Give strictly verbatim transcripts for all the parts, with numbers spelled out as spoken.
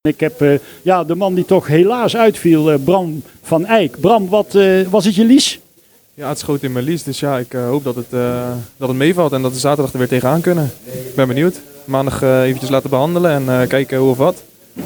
Ik heb uh, ja, de man die toch helaas uitviel, uh, Bram van Eyck. Bram, wat uh, was het je lies? Ja, het schoot in mijn lies, dus ja, ik uh, hoop dat het, uh, dat het meevalt en dat we zaterdag er weer tegenaan kunnen. Ik ben benieuwd. Maandag uh, eventjes laten behandelen en uh, kijken hoe of wat.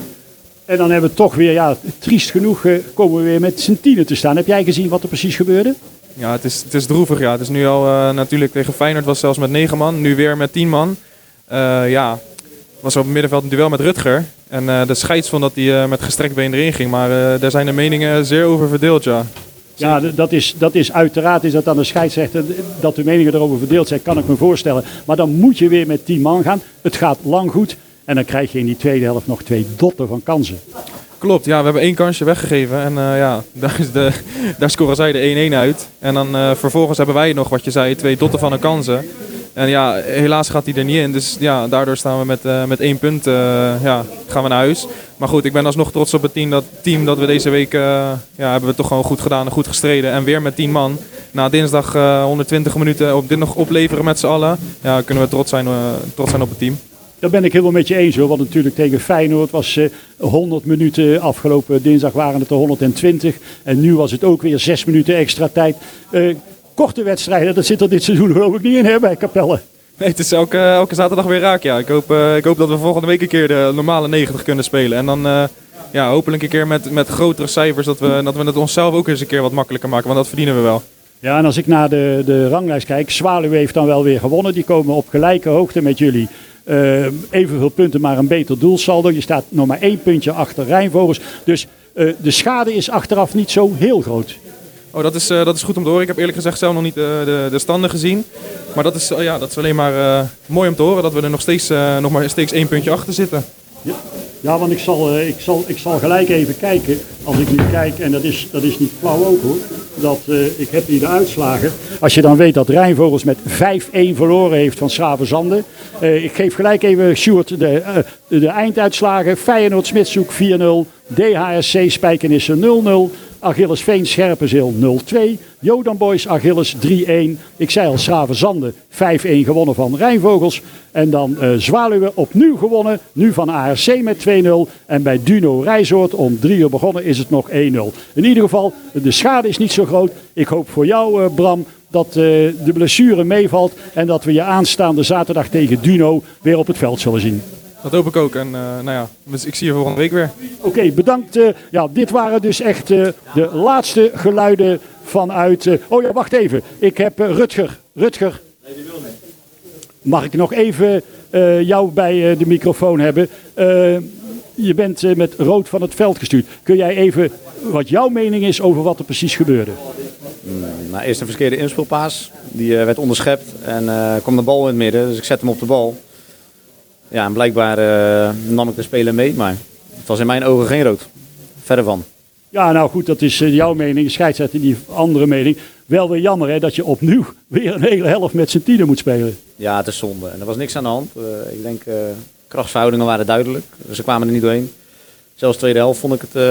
En dan hebben we toch weer, ja, triest genoeg, uh, komen we weer met z'n tienen te staan. Heb jij gezien wat er precies gebeurde? Ja, het is, het is droevig. Ja. Het is nu al uh, natuurlijk tegen Feyenoord was zelfs met negen man, nu weer met tien man. Uh, ja, was op het middenveld een duel met Rutger. En uh, de scheids vond dat hij uh, met gestrekt been erin ging, maar uh, daar zijn de meningen zeer over verdeeld, ja. Ja, dat is, dat is uiteraard is dat aan de scheidsrechter dat de meningen erover verdeeld zijn, kan ik me voorstellen. Maar dan moet je weer met tien man gaan. Het gaat lang goed en dan krijg je in die tweede helft nog twee dotten van kansen. Klopt, ja, we hebben één kansje weggegeven en uh, ja, daar, is de, daar scoren zij de één-één uit. En dan uh, vervolgens hebben wij nog, wat je zei, twee dotten van de kansen. En ja, helaas gaat hij er niet in, dus ja, daardoor staan we met, uh, met één punt, uh, ja, gaan we naar huis. Maar goed, ik ben alsnog trots op het team dat, team dat we deze week, uh, ja, hebben we toch gewoon goed gedaan en goed gestreden. En weer met tien man, na dinsdag uh, honderdtwintig minuten op dit nog opleveren met z'n allen, ja, kunnen we trots zijn, uh, trots zijn op het team. Daar ben ik helemaal met je eens hoor, want natuurlijk tegen Feyenoord was uh, honderd minuten, afgelopen dinsdag waren het er honderdtwintig. En nu was het ook weer zes minuten extra tijd. Uh, Korte wedstrijden, dat zit er dit seizoen geloof ik niet in hè, bij Capelle. Nee, het is elke, elke zaterdag weer raak. Ja. Ik, hoop, uh, ik hoop dat we volgende week een keer de normale negentig kunnen spelen. En dan uh, ja, hopelijk een keer met, met grotere cijfers dat we, dat we het onszelf ook eens een keer wat makkelijker maken. Want dat verdienen we wel. Ja, en als ik naar de, de ranglijst kijk, Zwaluwe heeft dan wel weer gewonnen. Die komen op gelijke hoogte met jullie. Uh, evenveel punten, maar een beter doelsaldo. Je staat nog maar één puntje achter Rijnvogels. Dus uh, de schade is achteraf niet zo heel groot. Oh, dat is, uh, dat is goed om te horen. Ik heb eerlijk gezegd zelf nog niet uh, de, de standen gezien. Maar dat is, uh, ja, dat is alleen maar uh, mooi om te horen dat we er nog steeds, uh, nog maar steeds één puntje achter zitten. Ja, ja want ik zal, uh, ik, zal, ik zal gelijk even kijken. Als ik nu kijk, en dat is, dat is niet flauw ook hoor. Dat, uh, ik heb hier de uitslagen. Als je dan weet dat Rijnvogels met vijf-één verloren heeft van 's Gravenzande. Uh, ik geef gelijk even Sjoerd de, uh, de, de einduitslagen. Feyenoord Smitshoek vier nul. D H S C Spijkenisse nul nul. Achilles Veen Scherpenzeel nul twee. Jodan Boys Achilles drie-één. Ik zei al, 's Gravenzande vijf-één gewonnen van Rijnvogels. En dan uh, Zwaluwe opnieuw gewonnen. Nu van A R C met twee nul. En bij Duno Rijsoord om drie uur begonnen is het nog één nul. In ieder geval, de schade is niet zo groot. Ik hoop voor jou uh, Bram dat uh, de blessure meevalt. En dat we je aanstaande zaterdag tegen Duno weer op het veld zullen zien. Dat hoop ik ook. En uh, nou ja, ik zie je volgende week weer. Oké, okay, bedankt. Uh, ja, dit waren dus echt uh, de laatste geluiden vanuit... Uh, oh ja, wacht even. Ik heb uh, Rutger. Rutger. Nee, die wil niet. Mag ik nog even uh, jou bij uh, de microfoon hebben? Uh, je bent uh, met rood van het veld gestuurd. Kun jij even wat jouw mening is over wat er precies gebeurde? Nee, nou, eerst een verkeerde inspelpaas. Die uh, werd onderschept en uh, kwam de bal in het midden. Dus ik zet hem op de bal. Ja, en blijkbaar uh, nam ik de speler mee, maar het was in mijn ogen geen rood. Verder van. Ja, nou goed, dat is uh, jouw mening. De scheidsrechter die andere mening. Wel weer jammer hè, dat je opnieuw weer een hele helft met z'n tienen moet spelen. Ja, het is zonde. En er was niks aan de hand. Uh, ik denk, uh, krachtsverhoudingen waren duidelijk. Ze kwamen er niet doorheen. Zelfs de tweede helft vond ik het, uh,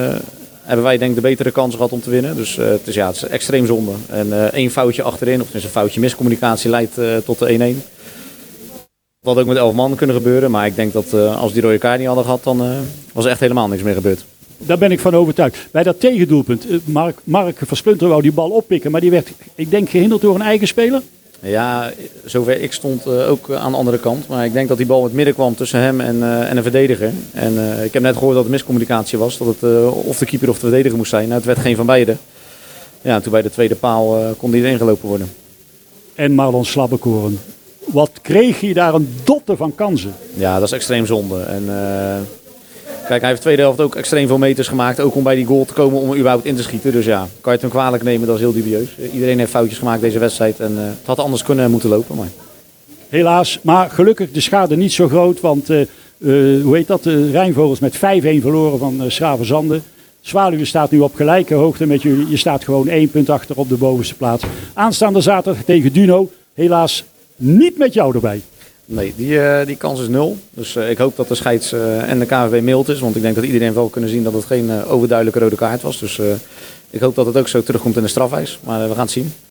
hebben wij denk ik de betere kans gehad om te winnen. Dus uh, het, is, ja, het is extreem zonde. En uh, één foutje achterin, of het is een foutje miscommunicatie, leidt uh, tot de één-één. Dat had ook met elf man kunnen gebeuren, maar ik denk dat uh, als we die rode kaart niet hadden gehad, dan uh, was er echt helemaal niks meer gebeurd. Daar ben ik van overtuigd. Bij dat tegendoelpunt, uh, Mark, Mark Versplinter wou die bal oppikken, maar die werd, ik denk, gehinderd door een eigen speler. Ja, zover ik stond uh, ook aan de andere kant, maar ik denk dat die bal in het midden kwam tussen hem en, uh, en een verdediger. En uh, ik heb net gehoord dat het miscommunicatie was, dat het uh, of de keeper of de verdediger moest zijn. Nou, het werd geen van beide. Ja, toen bij de tweede paal uh, kon die erin gelopen worden. En Marlon Slabbekoren. Wat kreeg hij daar een dotte van kansen? Ja, dat is extreem zonde. En, uh, kijk, hij heeft de tweede helft ook extreem veel meters gemaakt. Ook om bij die goal te komen om er überhaupt in te schieten. Dus ja, kan je het hem kwalijk nemen, dat is heel dubieus. Iedereen heeft foutjes gemaakt deze wedstrijd. En uh, het had anders kunnen moeten lopen. Maar... Helaas, maar gelukkig de schade niet zo groot. Want, uh, uh, hoe heet dat, de Rijnvogels met vijf-één verloren van uh, 's Gravenzande. Zwaluwe staat nu op gelijke hoogte met jullie. Je staat gewoon één punt achter op de bovenste plaats. Aanstaande zaterdag tegen Duno. Helaas niet met jou erbij. Nee, die, uh, die kans is nul. Dus uh, ik hoop dat de scheids uh, en de K N V B mild is. Want ik denk dat iedereen wel kunnen zien dat het geen uh, overduidelijke rode kaart was. Dus uh, ik hoop dat het ook zo terugkomt in de strafeis. Maar uh, we gaan het zien.